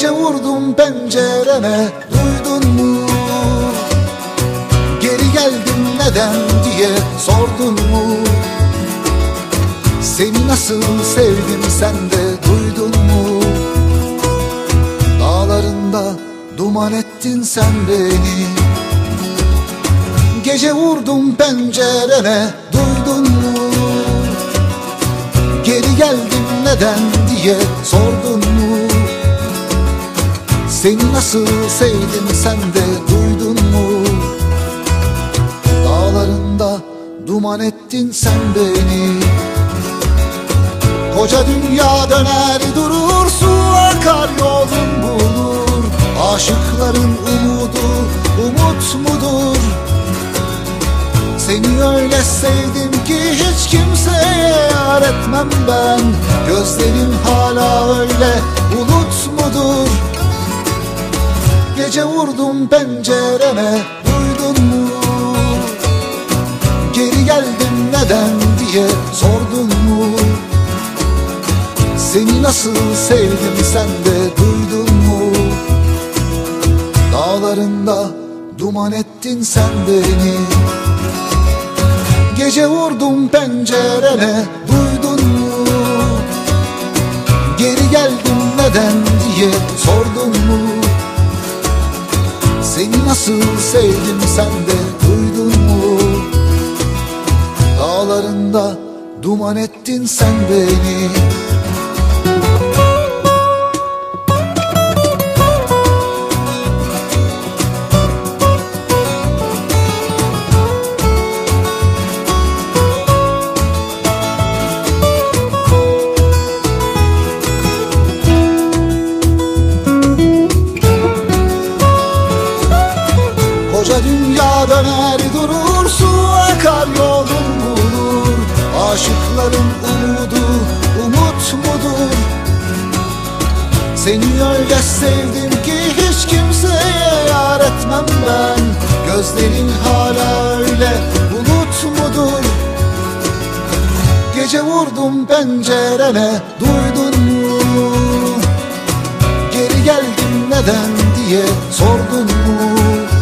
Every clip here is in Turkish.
Gece vurdum pencerene, duydun mu? Geri geldim neden diye sordun mu? Seni nasıl sevdim sen de duydun mu? Dağlarında duman ettin sen beni. Gece vurdum pencerene, duydun mu? Geri geldim neden diye sordun mu? Seni nasıl sevdim sen de duydun mu? Dağlarında duman ettin sen beni. Koca dünya döner durur, su akar yolun bulur. Aşıkların umudu umut mudur? Seni öyle sevdim ki hiç kimseye yar etmem ben. Gözlerin hala öyle bulut mudur? Gece vurdum pencerene, duydun mu? Geri geldim neden diye sordun mu? Seni nasıl sevdim sen de duydun mu? Dağlarında duman ettin sen beni. Gece vurdum pencerene, duydun mu? Geri geldim neden diye sordun mu? Seni nasıl sevdim sen de duydun mu? Dağlarında duman ettin sen beni. Koca dünya döner durur, su akar yolun bulur. Aşıkların umudu umut mudur? Seni öyle sevdim ki hiç kimseye yar etmem ben. Gözlerin hala öyle bulut mudur? Gece vurdum pencerene, duydun mu? Geri geldim neden diye sordun mu?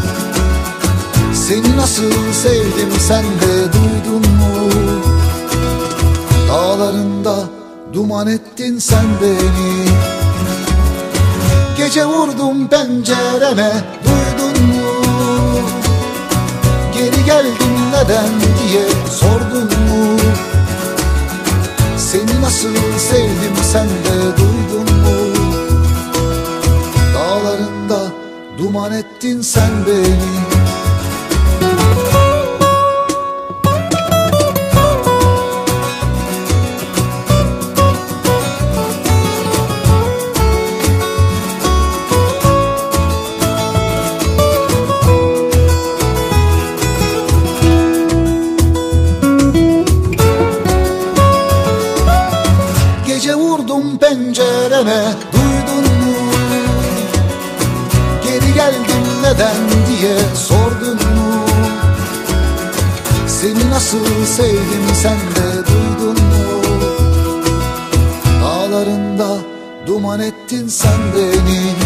Seni nasıl sevdim sen de duydun mu? Dağlarında duman ettin sen beni. Gece vurdum pencerene, duydun mu? Geri geldim neden diye sordun mu? Seni nasıl sevdim sen de duydun mu? Dağlarında duman ettin sen beni. Gece vurdum pencerene, duydun mu? Geri geldim neden diye sordun mu? Seni nasıl sevdim sen de duydun mu? Dağlarında duman ettin sen beni.